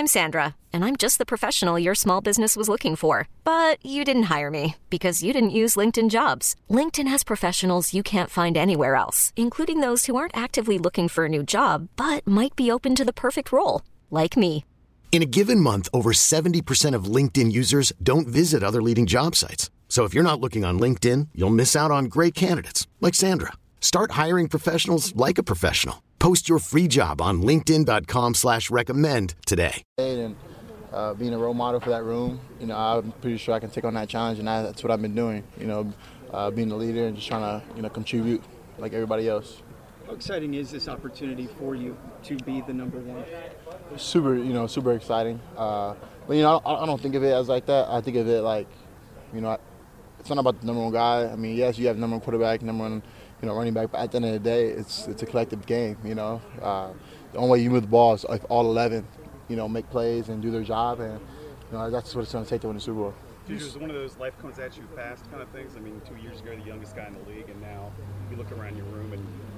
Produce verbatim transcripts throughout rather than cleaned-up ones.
I'm Sandra, and I'm just the professional your small business was looking for. But you didn't hire me because you didn't use LinkedIn Jobs. LinkedIn has professionals you can't find anywhere else, including those who aren't actively looking for a new job, but might be open to the perfect role, like me. In a given month, over seventy percent of LinkedIn users don't visit other leading job sites. So if you're not looking on LinkedIn, you'll miss out on great candidates like Sandra. Start hiring professionals like a professional. Post your free job on linkedin dot com slash recommend today. And uh, being a role model for that room, you know, I'm pretty sure I can take on that challenge, and that's what I've been doing. You know, uh, being a leader and just trying to, you know, contribute like everybody else. How exciting is this opportunity for you to be the number one? Super, you know, super exciting. Uh, but, you know, I, I don't think of it as like that. I think of it like, you know, it's not about the number one guy. I mean, yes, you have number one quarterback, number one, you know, running back, but at the end of the day, it's it's a collective game, you know. Uh, the only way you move the ball is if all eleven, you know, make plays and do their job, and, you know, that's what it's going to take to win the Super Bowl. Juju, is one of those life comes at you fast kind of things? I mean, two years ago, the youngest guy in the league, and now you look around your room and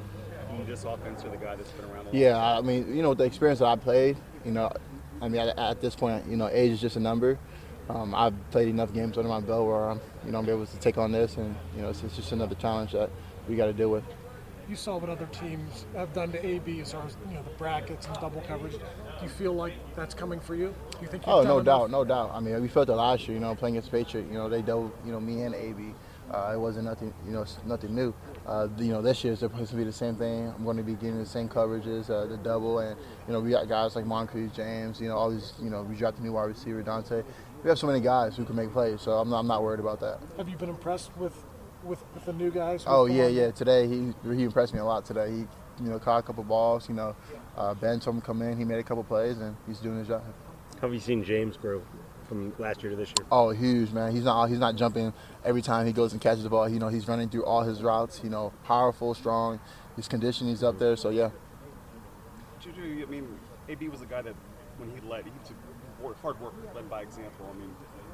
you this offense or the guy that's been around the Yeah, I mean, you know, with the experience that I played, you know, I mean, at, at this point, you know, age is just a number. Um, I've played enough games under my belt where I'm, you know, I'm able to take on this, and, you know, it's, it's just another challenge that we got to deal with. You saw what other teams have done to A B as far as, you know, the brackets and double coverage. Do you feel like that's coming for you? Do you think you've Oh, done no enough? doubt, no doubt. I mean, we felt it last year, you know, playing against Patriot. You know, they dove, you know, me and A B. Uh, it wasn't nothing, you know, nothing new. Uh, you know, this year it's supposed to be the same thing. I'm going to be getting the same coverages, uh, the double, and, you know, we got guys like Moncrief, James, you know, all these, you know, we drafted a new wide receiver, Dante. We have so many guys who can make plays, so I'm not, I'm not worried about that. Have you been impressed with, with, with the new guys? Oh, yeah, yeah. Today, he he impressed me a lot today. He, you know, caught a couple balls, you know. Uh, Ben told him to come in. He made a couple plays, and he's doing his job. How have you seen James grow from last year to this year? Oh, huge, man. He's not he's not jumping every time he goes and catches the ball. You know, he's running through all his routes, you know, powerful, strong. His conditioning is up there, so, yeah. Juju, I mean, A B was a guy that when he led, he took work, hard work, led by example. I mean,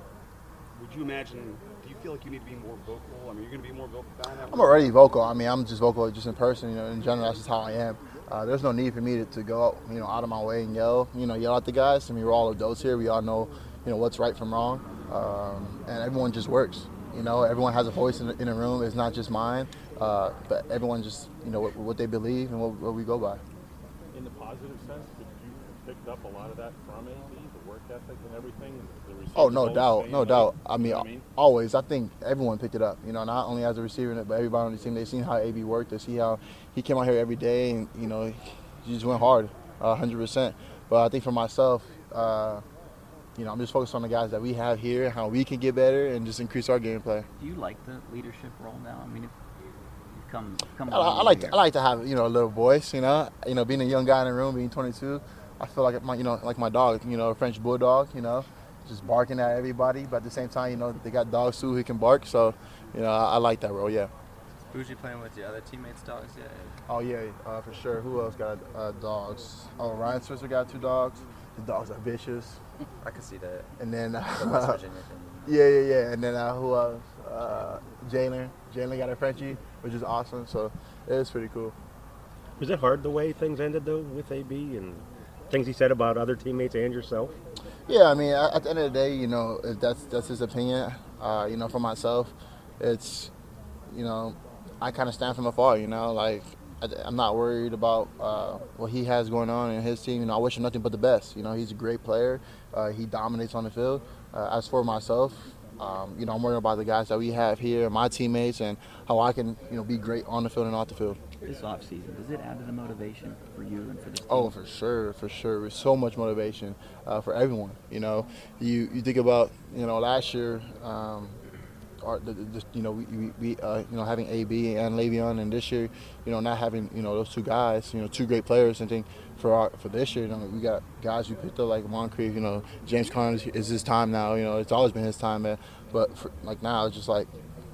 would you imagine, do you feel like you need to be more vocal? I mean, you're going to be more vocal about that? I'm already vocal. I mean, I'm just vocal just in person, you know, in general, that's just how I am. Uh, there's no need for me to, to go out, you know, out of my way and yell, you know, yell at the guys. I mean, we're all adults here. We all know, you know, what's right from wrong. Um, and everyone just works. You know, everyone has a voice in the, in the room. It's not just mine, uh, but everyone just, you know, what, what they believe and what, what we go by. In the positive sense, did you pick up a lot of that from A B, the work ethic and everything? The Oh, no doubt, no saying, doubt. I mean, you know what I mean, always. I think everyone picked it up. You know, not only as a receiver, but everybody on the team. They seen how A B worked. They see how he came out here every day, and, you know, he just went hard, uh, one hundred percent. But I think for myself, uh, you know, I'm just focused on the guys that we have here, how we can get better, and just increase our gameplay. Do you like the leadership role now? I mean, if you come, come I, I like to, I like to have, you know, a little voice. You know, you know, being a young guy in the room, being twenty-two, I feel like my, you know, like my dog, you know, a French bulldog, you know, just barking at everybody. But at the same time, you know, they got dogs too who can bark. So, you know, I, I like that role. Yeah. Who's you playing with? The other teammates' dogs yet? Oh yeah, uh, for sure. Who else got uh, dogs? Oh, Ryan Switzer got two dogs. The dogs are vicious. I can see that. And then, uh, the West Virginia thing. yeah, yeah, yeah. And then uh, who else? Uh, Jalen. Jalen got a Frenchie, which is awesome. So it was pretty cool. Was it hard the way things ended though with A B and things he said about other teammates and yourself? Yeah, I mean, at the end of the day, you know, that's that's his opinion. Uh, you know, for myself, it's, you know, I kind of stand from afar. You know, like I'm not worried about uh, what he has going on in his team. You know, I wish him nothing but the best. You know, he's a great player. Uh, he dominates on the field. Uh, as for myself, um, you know, I'm worried about the guys that we have here, my teammates, and how I can, you know, be great on the field and off the field. This offseason, does it add to the motivation for you and for this team? Oh, for sure, for sure. There's so much motivation uh, for everyone. You know, you you think about, you know, last year. Um, Our, the, the, you know, we, we, we uh, you know, having A B and Le'Veon, and this year, you know, not having, you know, those two guys, you know, two great players. And think for our, for this year, you know, we got guys we picked up like Moncrief, you know, James Conner is his time now. You know, it's always been his time, man. But for, like now, it's just like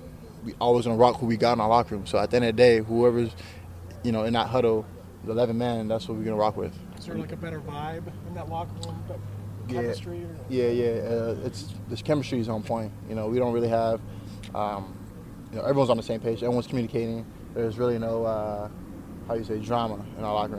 we always gonna rock who we got in our locker room. So at the end of the day, whoever's, you know, in that huddle, the eleven man, that's what we're gonna rock with. Is there like a better vibe in that locker room? Chemistry? Or? Yeah, yeah, yeah. Uh, it's this chemistry is on point. You know, we don't really have. Um, you know, everyone's on the same page. Everyone's communicating. There's really no, uh, how you say, drama in our locker room.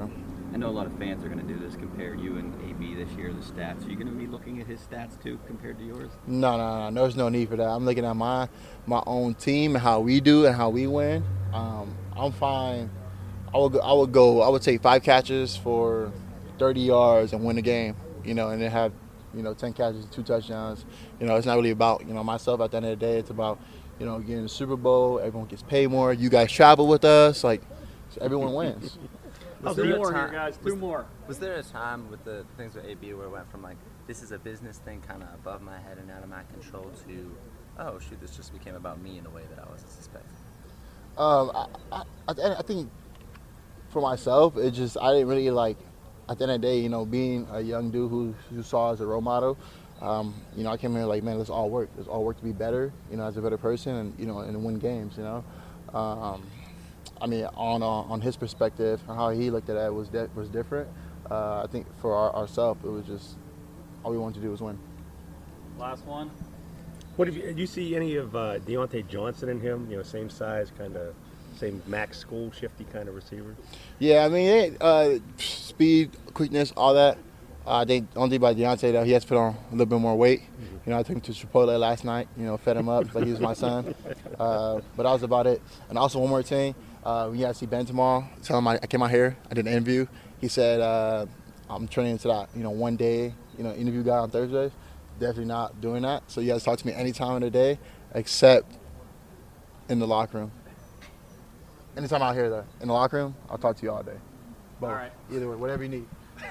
I know a lot of fans are going to do this, compare you and A B this year, the stats. Are you going to be looking at his stats too, compared to yours? No, no, no. There's no need for that. I'm looking at my my own team and how we do and how we win. Um, I'm fine. I would go, I would go. I would take five catches for thirty yards and win the game. You know, and then have you know ten catches, two touchdowns. You know, it's not really about you know myself. At the end of the day, it's about you know getting the Super Bowl. Everyone gets paid more. You guys travel with us. Like so everyone wins. Was Two there a more time- here, guys. was- Two more. Was there a time with the things with A B where it went from like, this is a business thing kind of above my head and out of my control to, oh shoot, this just became about me in a way that I wasn't expecting? Um, I, I, I I think for myself, it just I didn't really like. At the end of the day, you know, being a young dude who who saw as a role model, um, you know, I came here like, man, let's all work. Let's all work to be better, you know, as a better person, and you know, and win games. You know, um, I mean, on uh, on his perspective, how he looked at it was de- was different. Uh, I think for our, ourselves, it was just all we wanted to do was win. Last one. What have you, do you see any of uh, Deontay Johnson in him? You know, same size, kind of, same max school shifty kind of receiver. Yeah, I mean, hey, uh, speed, quickness, all that. Uh, I think only thing about Deontay though, he has to put on a little bit more weight. Mm-hmm. You know, I took him to Chipotle last night. You know, fed him up like he was my son. Uh, but that was about it. And also one more thing, uh, when you guys see Ben tomorrow, tell him I, I came out here. I did an interview. He said uh, I'm turning into that. You know, one day, you know, interview guy on Thursdays. Definitely not doing that. So you guys talk to me any time of the day, except in the locker room. Anytime out here, though, in the locker room, I'll talk to you all day. Both. All right. Either way, whatever you need.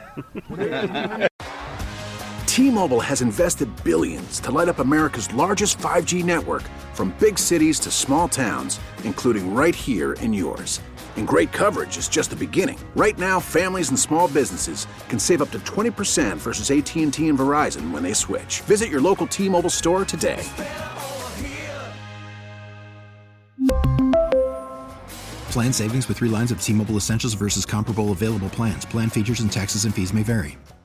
T-Mobile has invested billions to light up America's largest five G network, from big cities to small towns, including right here in yours. And great coverage is just the beginning. Right now, families and small businesses can save up to twenty percent versus A T and T and Verizon when they switch. Visit your local T-Mobile store today. Plan savings with three lines of T-Mobile Essentials versus comparable available plans. Plan features and taxes and fees may vary.